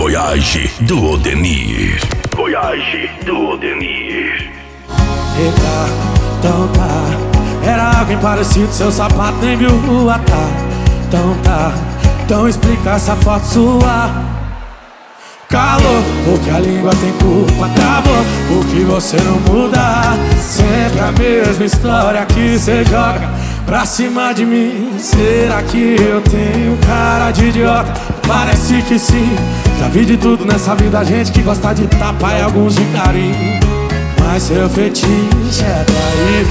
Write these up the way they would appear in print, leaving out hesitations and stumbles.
Voyage do Odenir. Voyage do Odenir. Eita, então tá. Era alguém parecido, seu sapato nem viu rua, tá. Então tá, então explica essa foto sua. Calor, porque a língua tem culpa, travou, porque você não muda. Sempre a mesma história que cê joga pra cima de mim. Será que eu tenho cara de idiota? Parece que sim. Já vi de tudo nessa vida, gente que gosta de tapa e alguns de carinho. Mas seu fetiche é trair.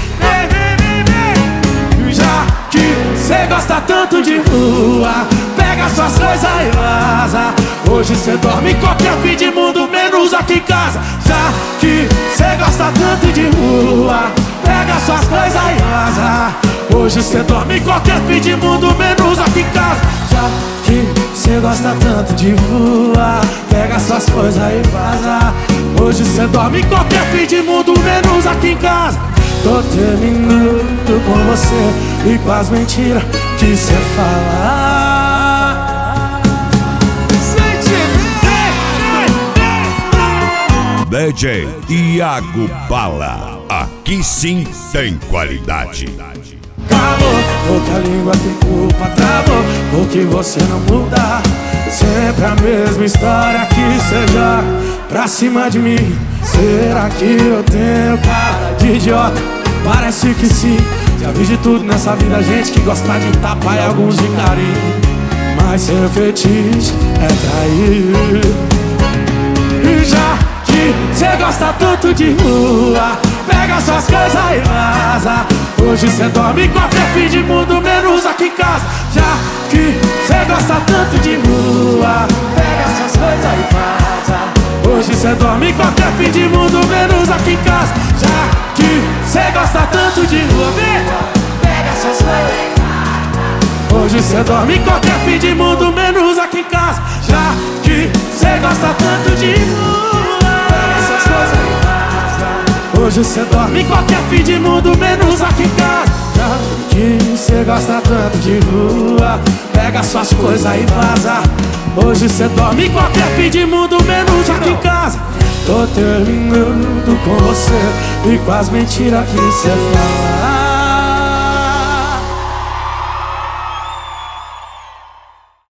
Já que cê gosta tanto de rua, pega suas coisas e vaza. Hoje cê dorme em qualquer fim de mundo, menos aqui em casa. Já que cê gosta tanto de rua, pega suas coisas e vaza. Hoje cê dorme em qualquer fim de mundo, menos aqui em casa. Já que cê gosta tanto de rua, pega suas coisas e vaza. Hoje cê dorme em qualquer fim de mundo, menos aqui em casa. Tô terminando com você e com as mentiras que cê fala. DJ Iago Bala. Aqui sim tem qualidade. Calor, porque a língua tem culpa, travou, porque você não muda. Sempre a mesma história que cê joga pra cima de mim. Será que eu tenho cara de idiota? Parece que sim. Já vi de tudo nessa vida, gente que gosta de tapa e alguns de carinho. Mas seu fetiche é trair. E já que cê gosta tanto de rua, pega suas coisas e vaza. Hoje cê dorme em qualquer fim de mundo, menos aqui em casa. Já que cê gosta tanto de rua, pega suas coisas e vaza. Hoje cê dorme em qualquer fim de mundo, menos aqui em casa. Já que cê gosta tanto de rua, pega suas coisas e vaza. Hoje cê dorme em qualquer fim de mundo, menos aqui em casa. Já que cê gosta tanto de rua, pega suas coisas e vaza. Hoje cê dorme em qualquer fim de mundo, menos aqui em casa. Já que cê gosta tanto de rua, pega suas coisas e vaza. Hoje cê dorme em qualquer fim de mundo, menos aqui em casa. Tô terminando com você e com as mentiras que cê fala.